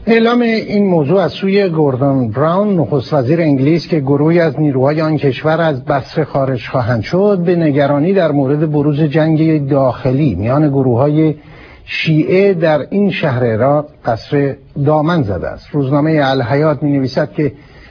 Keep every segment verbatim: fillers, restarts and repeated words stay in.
اعلام این موضوع از سوی گوردون براون نخست وزیر انگلیس که گروهی از نیروهای آن کشور از بصره خارج خواهند شد به نگرانی در مورد بروز جنگ داخلی میان گروه‌های شیعه در این شهر عراق بصره دامن زده است. روزنامه الحیات می‌نویسد که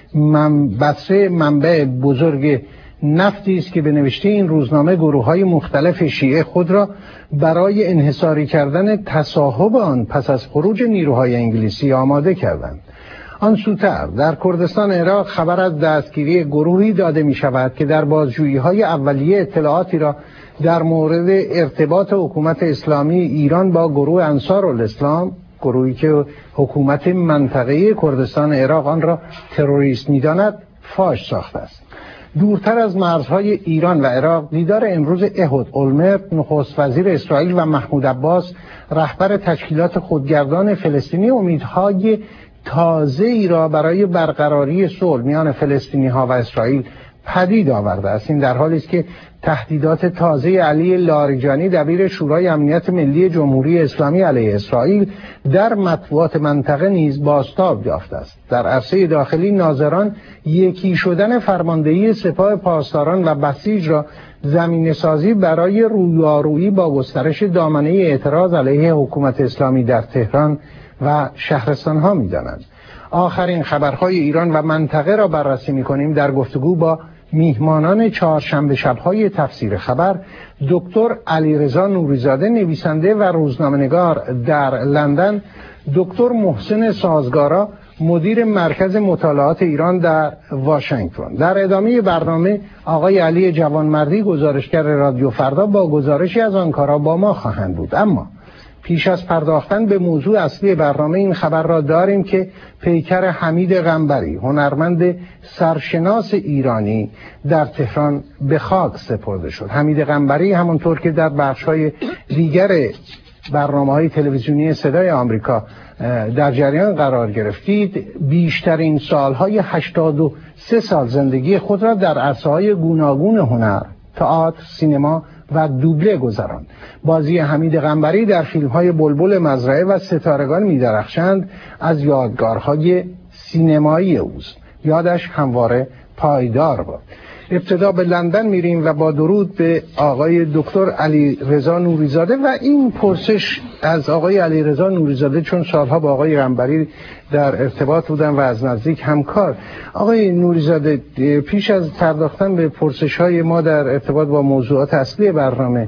من بصره منبع بزرگ نفتی است که به نوشته این روزنامه گروه‌های مختلف شیعه خود را برای انحصاری کردن تصاحب آن پس از خروج نیروهای انگلیسی آماده کردند. آن سوتر در کردستان عراق خبر از دستگیری گروهی داده می شود که در بازجویی‌های اولیه اطلاعاتی را در مورد ارتباط حکومت اسلامی ایران با گروه انصارالاسلام، گروهی که حکومت منطقه کردستان عراق آن را تروریست می‌داند، فاش ساخته است. دورتر از مرزهای ایران و عراق، دیدار امروز احد اولمرت نخست وزیر اسرائیل و محمود عباس رهبر تشکیلات خودگردان فلسطینی امیدهای تازه‌ای را برای برقراری صلح میان فلسطینی‌ها و اسرائیل پدید آورده است. این در حالی است که تهدیدات تازه علی لاریجانی دبیر شورای امنیت ملی جمهوری اسلامی علیه اسرائیل در مطبوعات منطقه نیز بازتاب یافته است. در عرصه داخلی ناظران یکی شدن فرماندهی سپاه پاسداران و بسیج را زمینه سازی برای رویارویی با گسترش دامنه اعتراض علیه حکومت اسلامی در تهران و شهرستانها می‌دانند. آخرین خبرهای ایران و منطقه را بررسی می‌کنیم در گفتگو با میهمانان چهارشنبه شب‌های تفسیر خبر، دکتر علیرضا نوری‌زاده نویسنده و روزنامه‌نگار در لندن، دکتر محسن سازگارا مدیر مرکز مطالعات ایران در واشنگتن. در ادامه برنامه آقای علی جوانمردی گزارشگر رادیو فردا با گزارشی از آنکارا با ما خواهند بود. اما پیش از پرداختن به موضوع اصلی برنامه این خبر را داریم که پیکر حمید قنبری، هنرمند سرشناس ایرانی، در تهران به خاک سپرده شد. حمید قنبری همانطور که در بخش‌های دیگر برنامه‌های تلویزیونی صدای آمریکا در جریان قرار گرفتید، بیشترین سالهای هشتاد و سه سال زندگی خود را در عرصه‌های گوناگون هنر، تئاتر، سینما و دوبله گذراند. بازی حمید قنبری در فیلم‌های بلبل مزرعه و ستارگان می‌درخشند از یادگارهای سینمایی اوست. یادش همواره پایدار باد. ابتدا به لندن میریم و با درود به آقای دکتر علیرضا نوری‌زاده و این پرسش از آقای علیرضا نوری‌زاده، چون سالها با آقای قنبری در ارتباط بودن و از نزدیک همکار. آقای نوری‌زاده، پیش از پرداختن به پرسش‌های ما در ارتباط با موضوعات اصلی برنامه،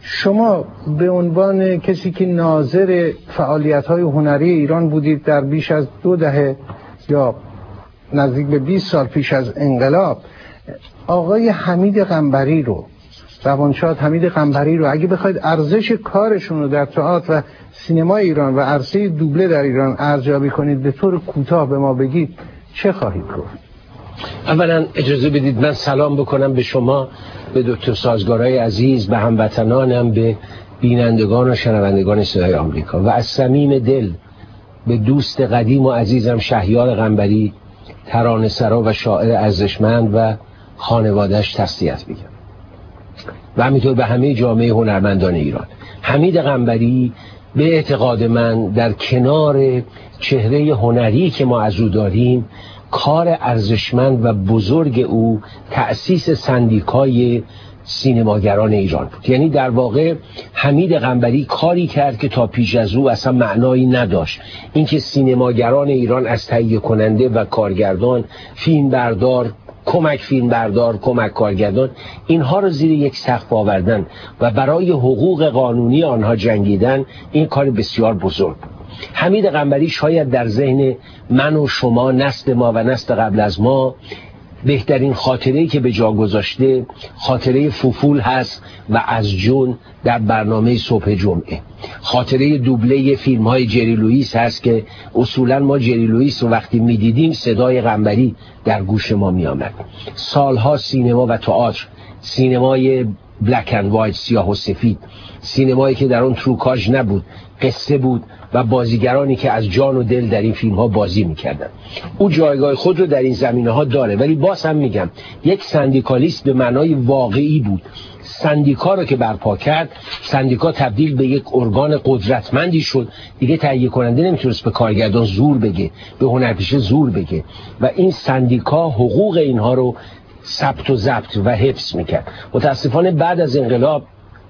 شما به عنوان کسی که ناظر فعالیت‌های هنری ایران بودید در بیش از دو دهه یا نزدیک به بیست سال پیش از انقلاب، آقای حمید قنبری رو، روانشاد حمید قنبری رو، اگه بخواید ارزش کارشون رو در تئاتر و سینما ایران و عرصه دوبله در ایران ارزیابی کنید، به طور کوتاه به ما بگید، چه خواهید گفت؟ اولا اجازه بدید من سلام بکنم به شما، به دکتر سازگارای عزیز، به هموطنانم، به بینندگان و شنوندگان صدای آمریکا، و از صمیم دل به دوست قدیم و عزیزم شهیار قنبری، ترانه‌سرا و شاعر ارزشمند و خانواده‌اش تسلیت میگم، و همینطور به همه جامعه هنرمندان ایران. حمید قنبری به اعتقاد من در کنار چهره هنری که ما از او داریم، کار ارزشمند و بزرگ او تأسیس سندیکای سینماگران ایران بود. یعنی در واقع حمید قنبری کاری کرد که تا پیش از او اصلا معنایی نداشت. اینکه سینماگران ایران از تهیه کننده و کارگردان، فیلمبردار، کمک فیلمبردار، کمک کارگردان، اینها رو زیر یک سقف آوردن و برای حقوق قانونی آنها جنگیدن، این کار بسیار بزرگ بود. حمید قنبری شاید در ذهن من و شما، نسل ما و نسل قبل از ما، بهترین خاطره‌ای که به جا گذاشته خاطره فوفول هست و از جون در برنامه صبح جمعه. خاطره دوبله فیلم های جری لوئیس هست که اصولا ما جری لوئیس رو وقتی میدیدیم صدای قنبری در گوش ما میآمد. سالها سینما و تئاتر، سینمای بلک اند وایت، سیاه و سفید، سینمایی که در اون تروکاژ نبود، قصه بود و بازیگرانی که از جان و دل در این فیلم ها بازی میکردن. او جایگاه خود رو در این زمینه ها داره، ولی باز هم میگم یک سندیکالیست به معنای واقعی بود. سندیکا رو که برپا کرد، سندیکا تبدیل به یک ارگان قدرتمندی شد. دیگه تهیه کننده نمیتونست به کارگردان زور بگه، به هنرپیشه زور بگه و این سندیکا حقوق اینها رو ثبت و ضبط و حفظ میکرد. متاسفانه بعد از انقلاب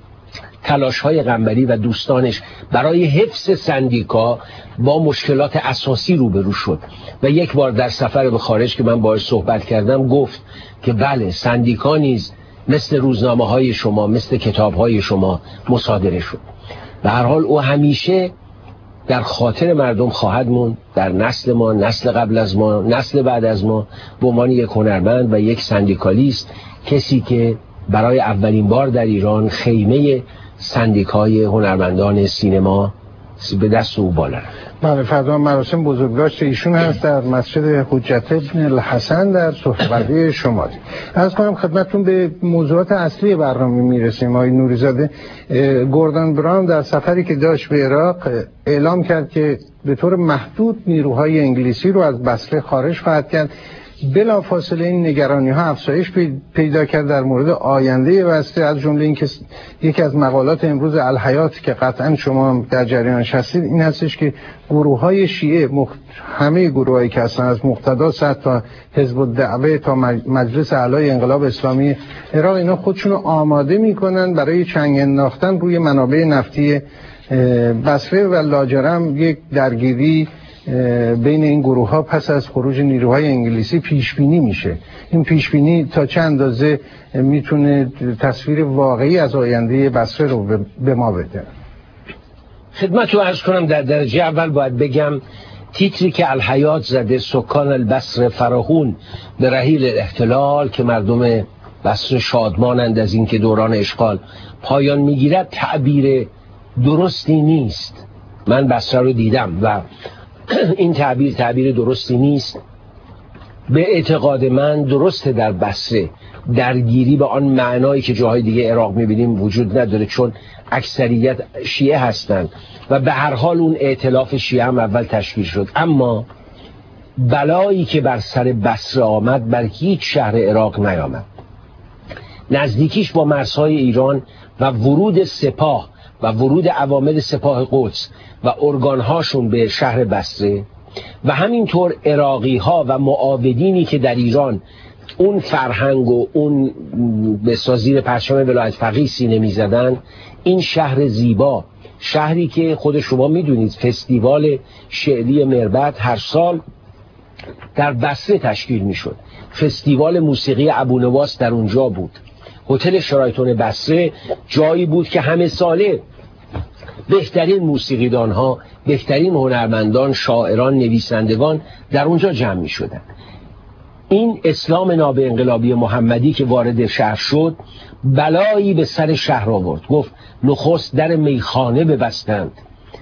تلاش‌های قنبری و دوستانش برای حفظ سندیکا با مشکلات اساسی روبرو شد و یک بار در سفر به خارج که من باهاش صحبت کردم گفت که بله، سندیکا نیز مثل روزنامه‌های شما، مثل کتاب‌های شما مصادره شد. به هر حال او همیشه در خاطر مردم خواهد موند، در نسل ما، نسل قبل از ما، نسل بعد از ما، به عنوان یک هنرمند و یک سندیکالیست، کسی که برای اولین بار در ایران خیمه سندیکای هنرمندان سینما به دست او بالا رفت. بله، فردا مراسم بزرگداشت ایشون هست در مسجد حجت ابن الحسن در صحبت‌های شمالی. عرض کنم خدمتتون به موضوعات اصلی برنامه میرسیم. آقای نوری‌زاده، گوردون براون در سفری که داشت به عراق اعلام کرد که به طور محدود نیروهای انگلیسی رو از بصره خارج خواهد کرد. بلافاصله این نگرانی ها افزایش پیدا کرد در مورد آینده بصره، از جمله این که یکی از مقالات امروز الحیات که قطعا شما در جریانش هستید این هستش که گروه های شیعه مخ... همه گروه هایی که هستن از مقتدا صد تا حزب الدعوه تا مجلس اعلای انقلاب اسلامی عراق، اینا خودشونو آماده میکنن برای چنگ انداختن روی منابع نفتی بصره و لاجرم یک درگیری بین این گروه ها پس از خروج نیروهای انگلیسی پیش بینی میشه. این پیش بینی تا چند اندازه میتونه تصویر واقعی از آینده بصره رو به ما بده؟ خدمت رو عرض کنم، در درجه اول باید بگم تیتری که الحیات زده سکان البصره فراهون به رحیل الاحتلال، که مردم بصره شادمانند از این که دوران اشغال پایان میگیرد، تعبیر درستی نیست. من بصره رو دیدم و این تعبیر تعبیر درستی نیست. به اعتقاد من درسته در بصره درگیری به آن معنایی که جاهای دیگه عراق میبینیم وجود نداره، چون اکثریت شیعه هستند و به هر حال اون ائتلاف شیعه هم اول تشکیل شد. اما بلایی که بر سر بصره آمد بر هیچ شهر عراق نیامد. نزدیکیش با مرزهای ایران و ورود سپاه و ورود عوامل سپاه قدس و ارگانهاشون به شهر بصره و همینطور عراقی ها و معاودینی که در ایران اون فرهنگ و اون به زیر پرچم ولایت فقیه سینه می‌زدن، این شهر زیبا، شهری که خود شما میدونید فستیوال شعری مربط هر سال در بصره تشکیل میشد، فستیوال موسیقی ابونواس در اونجا بود، هتل شرایطون بصره جایی بود که همه ساله بهترین موسیقیدان ها، بهترین هنرمندان، شاعران، نویسندگان در اونجا جمع می شدن. این اسلام ناب انقلابی محمدی که وارد شهر شد بلایی به سر شهر آورد. گفت نخست در میخانه ببستند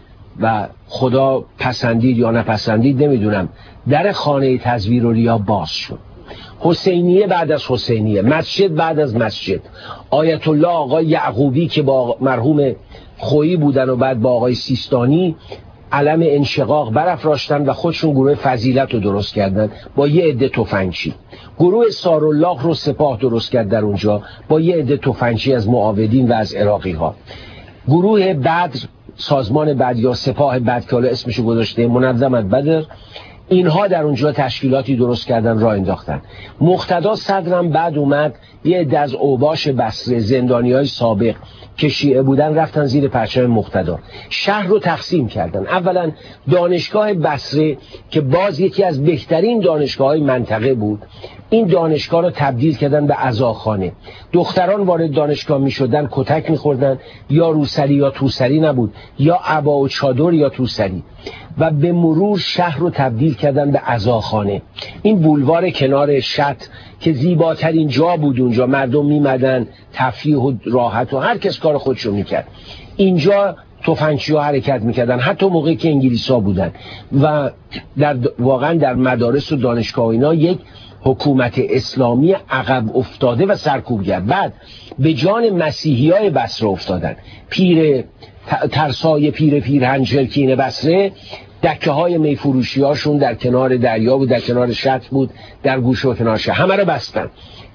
و خدا پسندید یا نپسندید نمیدونم، در خانه تزویر و ریا باز شد. حسینیه بعد از حسینیه، مسجد بعد از مسجد، آیت الله آقای یعقوبی که با مرحوم خویی بودن و بعد با آقای سیستانی علم انشقاق برافراشتن و خودشون گروه فضیلت رو درست کردن با یه عده تفنگچی. گروه سارالله رو سپاه درست کرد در اونجا با یه عده تفنگچی از معاودین و از عراقی ها. گروه بدر، سازمان بدر یا سپاه بدر که حالا اسمشو گذاشته منظمت بدر، اینها در اونجا تشکیلاتی درست کردن، راه انداختن. مقتدا صدرم بعد اومد، یه عده از اوباش بصره، زندانیای سابق که شیعه بودن رفتن زیر پرچم مقتدا، شهر رو تقسیم کردن. اولا دانشگاه بصره که باز یکی از بهترین دانشگاه‌های منطقه بود، این دانشگاه رو تبدیل کردن به عزاخانه. دختران وارد دانشگاه می شدن کتک می خوردن، یا روسری یا توسری نبود، یا عبا و چادر یا توسری، و به مرور شهر رو تبدیل کردن به عزاخانه. این بولوار کنار شط که زیباترین جا بود، اونجا مردم میمدن تفریح و راحت و هر کس کار خودشو میکرد. اینجا تفنگچی‌ها حرکت میکردن حتی موقعی که انگلیس‌ها بودن و در واقعا در مدارس و دانشگاه اینا یک حکومت اسلامی عقب افتاده و سرکوبگر. بعد به جان مسیحیای بصره افتادن، پیر ترسای پیر پیرهن کین بصره، دکه های میفروشی هاشون در کنار دریا بود، در کنار شط بود، در گوشه و کنار شهر، همه رو بستن.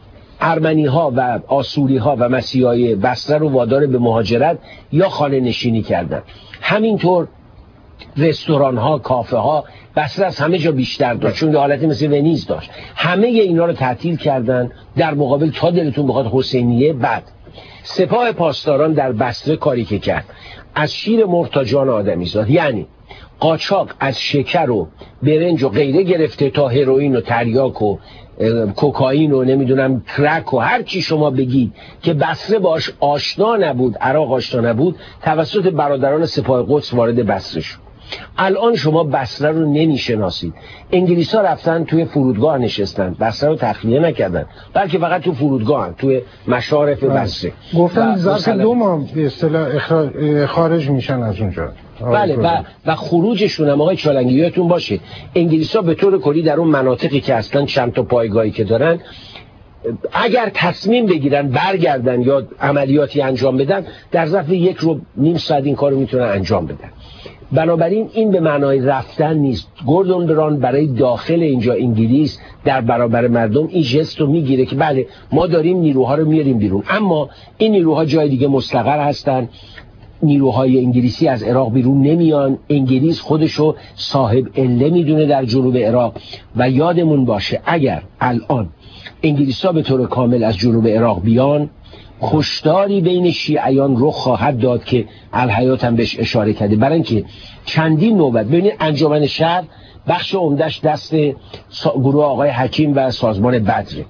ارمنی ها و آسوری ها و مسیحای بصره رو وادار به مهاجرت یا خانه نشینی کردن. همینطور رستوران ها، کافه ها بصره از همه جا بیشتر داشت، چون حالتی مثل ونیز داشت. همه اینا رو تعطیل کردن. در مقابل تا دلتون بخواد حسینیه. بعد سپاه پاسداران در بصره کاری که کرد، از شیر مرغ تا جان آدمیزاد، یعنی قاچاق از شکر و برنج و غیره گرفته تا هروئین و تریاک و کوکائین و نمیدونم کرک و هر چی شما بگید که بصره باش آشنا نبود، عراق آشنا نبود، توسط برادران سپاه قدس وارد بصره شد. الان شما بصره رو نمیشناسید. انگلیس‌ها رفتن توی فرودگاه نشستن، بصره رو تخلیه نکردن، بلکه فقط تو فرودگاه هم. توی مشارف بصره گفتن ظرف دو ماه به اصطلاح خارج میشن از اونجا. بله و و خروجشون هم آقای چالنگی یادتون باشه انگلیس‌ها به طور کلی در اون مناطقی که اصلا چند تا پایگاهی که دارن، اگر تصمیم بگیرن برگردن یا عملیاتی انجام بدن، در ظرف یک رو نیم ساعت این کارو میتونن انجام بدن. بنابراین این به معنای رفتن نیست. گوردون بران برای داخل اینجا انگلیس در برابر مردم این ژست رو میگیره که بله ما داریم نیروها رو میاریم بیرون، اما این نیروها جای دیگه مستقر هستن. نیروهای انگلیسی از عراق بیرون نمیان. انگلیس خودشو صاحب اله میدونه در جنوب عراق. و یادمون باشه اگر الان انگلیس‌ها به طور کامل از جنوب عراق بیان، کشتاری بین شیعیان رخ خواهد داد که الحیات هم بهش اشاره کرده. برای اینکه چندین نوبت ببینید انجمن شهر بخش عمدش دست گروه آقای حکیم و سازمان بدره،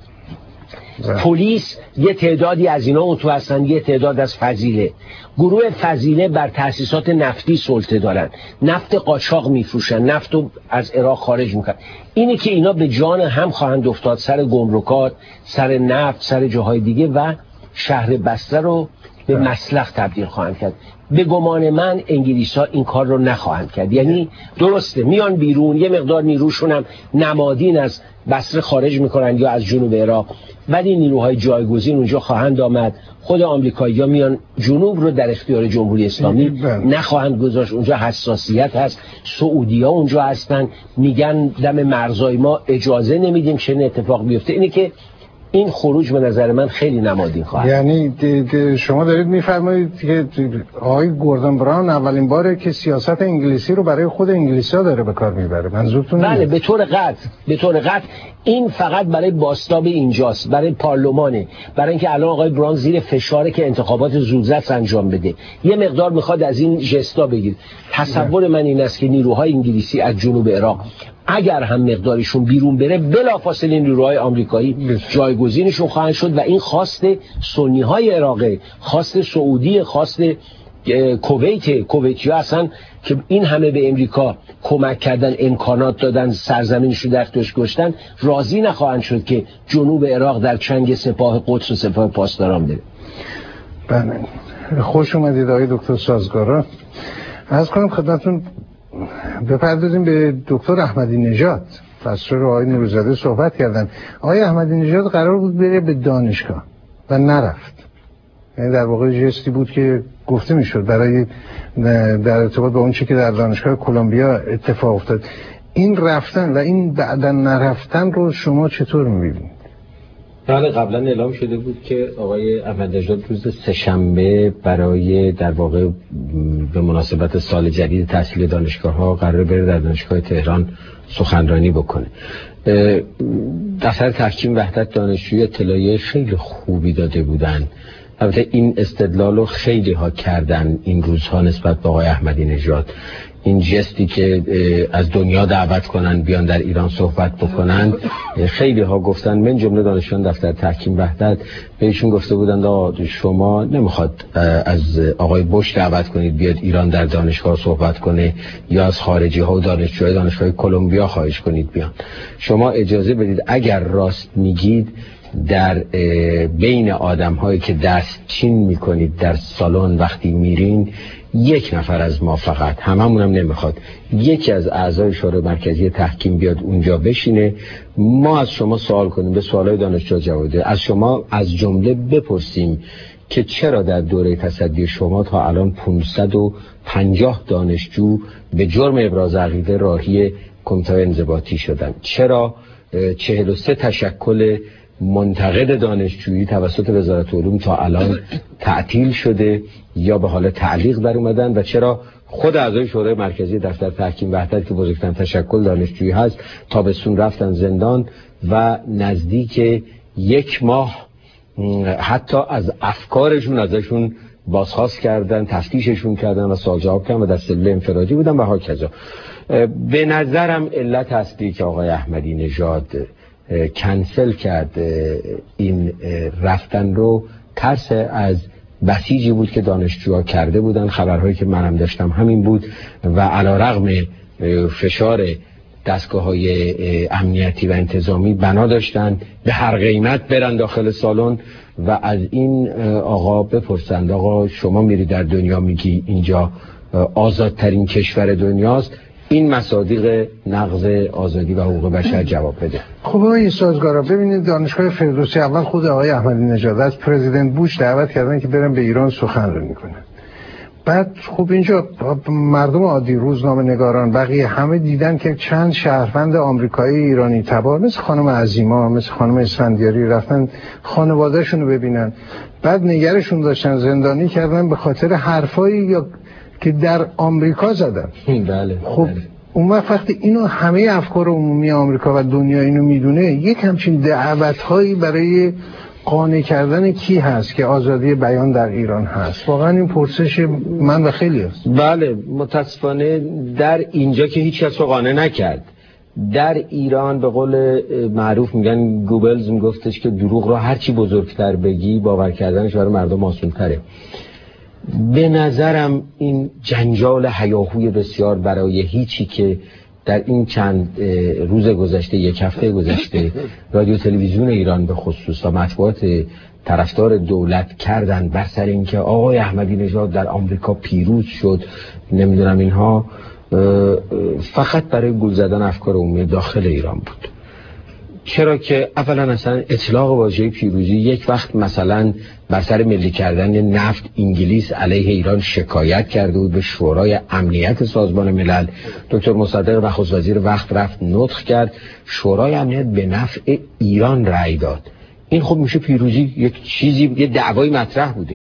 پلیس یه تعدادی از اینا اون تو هستن، یه تعداد از فضیله. گروه فضیله بر تأسیسات نفتی سلطه دارن، نفت قاچاق میفروشن، نفت رو از عراق خارج میکنن. اینه که اینا به جان هم خواهند افتاد، سر گمرکات، سر نفت، سر جاهای دیگه، و شهر بصره رو به مسلخ تبدیل خواهند کرد. به گمان من انگلیس‌ها این کار رو نخواهند کرد. یعنی درسته میان بیرون، یه مقدار نیروشون هم نمادین از بصره خارج میکنن یا از جنوب عراق، ولی نیروهای جایگزین اونجا خواهند آمد. خود آمریکایی‌ها میان جنوب رو در اختیار جمهوری اسلامی نخواهند گذاشت. اونجا حساسیت هست. سعودی‌ها اونجا هستن، میگن دم مرزای ما اجازه نمیدیم چه اتفاق بیفته. اینه که این خروج به نظر من خیلی نمادین خواهد. یعنی ده ده شما دارید میفرمایید که آقای گوردون براون اولین باره که سیاست انگلیسی رو برای خود انگلیس‌ها داره به کار میبره. منظورتون؟ بله به طور قطع، به طور قطع این فقط برای بازتاب اینجاست، برای پارلمانه، برای اینکه الان آقای براون زیر فشاره که انتخابات زودرس انجام بده، یه مقدار میخواد از این ژستا بگیر. تصور من این است که نیروهای انگلیسی از جنوب عراق اگر هم مقداریشون بیرون بره، بلافاصله نیروهای آمریکایی جایگزینشون خواهند شد و این خواست سنی های عراقه، خواست سعودی، خواست کویت. کویتی‌ها هستن که این همه به امریکا کمک کردن، امکانات دادن، سرزمینش رو در اختیارش گذاشتن، راضی نخواهند شد که جنوب عراق در چنگ سپاه قدس و سپاه پاسداران بره. بله، خوش اومدید آقای دکتر سازگارا. عرض کنم خدمتتون بپردازیم به دکتر احمدی نژاد. فصل رو آقای نوری‌زاده صحبت کردن. آقای احمدی نژاد قرار بود بره به دانشگاه و نرفت. یعنی در واقع جستی بود که گفته میشد برای در ارتباط با اون چیزی که در دانشگاه کلمبیا اتفاق افتاد. این رفتن و این بعداً نرفتن رو شما چطور می‌بینید؟ بله، قبلا اعلام شده بود که آقای احمدی نژاد روز سه‌شنبه برای در واقع به مناسبت سال جدید تحصیل دانشگاه‌ها قرار بره در دانشگاه تهران سخنرانی بکنه. دفتر تحکیم وحدت دانشجویی اطلاعیه خیلی خوبی داده بودن. البته این استدلال رو خیلی ها کردن این روزها نسبت به آقای احمدی نژاد. این جستی که از دنیا دعوت کنن بیان در ایران صحبت بکنن، خیلی ها گفتن، من جمله دانشجویان دفتر تحکیم وحدت بهشون گفته بودن آقا شما نمیخواد از آقای بوش دعوت کنید بیاد ایران در دانشگاه صحبت کنه یا از خارجی ها و دانشجوهای دانشگاه کلمبیا خواهش کنید بیان. شما اجازه بدید اگر راست میگید در بین آدم هایی که دست چین میکنید در سالن وقتی میرین، یک نفر از ما فقط، هممون هم نمیخواد، یکی از اعضای شورای مرکزی تحکیم بیاد اونجا بشینه، ما از شما سوال کنیم، به سوالای دانشجو جواب بده، از شما از جمله بپرسیم که چرا در دوره تصدی شما تا الان پانصد و پنجاه دانشجو به جرم ابراز عقیده راهی کمیته انضباطی شدن، چرا چهل و سه تشکل منتقد دانشجویی توسط وزارت علوم تا الان تعطیل شده یا به حال تعلیق در اومدن و چرا خود اعضای شورای مرکزی دفتر تحکیم وحدت که بزرگترین تشکل دانشجویی هست تابستون رفتن زندان و نزدیک یک ماه حتی از افکارشون ازشون بازخواست کردن، تفتیششون کردن و سوال جواب کردن و در سلول انفرادی بودن و هاکذا. به نظرم علت اصلی که آقای احمدی نژاد کنسل کرد این رفتن رو ترس از بسیجی بود که دانشجوها کرده بودن. خبرهایی که منم داشتم همین بود و علیرغم فشار دستگاه‌های امنیتی و انتظامی بنا داشتن به هر قیمت برن داخل سالن و از این آقا بپرسند آقا شما میری در دنیا میگی اینجا آزادترین کشور دنیاست، این مصادیق نقض آزادی و حقوق بشر جواب بده. خب آقای سازگارا ببینید دانشگاه فردوسی اول خود آقای احمدی نژاد از پرزیدنت بوش دعوت کردن که برن به ایران سخنرانی کنن. بعد خب اینجا مردم عادی، روزنامه نگاران، بقیه همه دیدن که چند شهروند آمریکایی ایرانی تبار مثل خانم عظیما، مثل خانم اسفندیاری رفتن خانواده‌شون رو ببینن، بعد نگرشون داشتن، زندانی کردن به خاطر حرفایی یا که در آمریکا زدن. بله. خب اون وقت اینو همه افکار عمومی آمریکا و دنیا اینو میدونه، یک همچین دعوت‌هایی برای قانع کردن کی هست که آزادی بیان در ایران هست؟ واقعا این پرسش من و خیلی هست. بله متاسفانه در اینجا که هیچ کس رو قانع نکرد. در ایران به قول معروف میگن گوبلز میگفتش که دروغ رو هرچی بزرگتر بگی باور کردنش برای مردم آسان‌تره. به نظرم این جنجال هیاهوی بسیار برای هیچی که در این چند روز گذشته، یک هفته گذشته رادیو تلویزیون ایران به خصوص و مطبوعات طرفدار دولت کردن بر سر اینکه آقای احمدی نژاد در آمریکا پیروز شد، نمیدونم اینها، فقط برای گول زدن افکار عمومی داخل ایران بود. چرا که اولا اصلا اطلاق واژه پیروزی یک وقت مثلا بر سر ملی کردن نفت انگلیس علیه ایران شکایت کرده بود به شورای امنیت سازمان ملل، دکتر مصدق نخست وزیر وقت رفت نطق کرد، شورای امنیت به نفع ایران رأی داد. این خب میشه پیروزی، یک چیزی، یه دعوای مطرح بوده.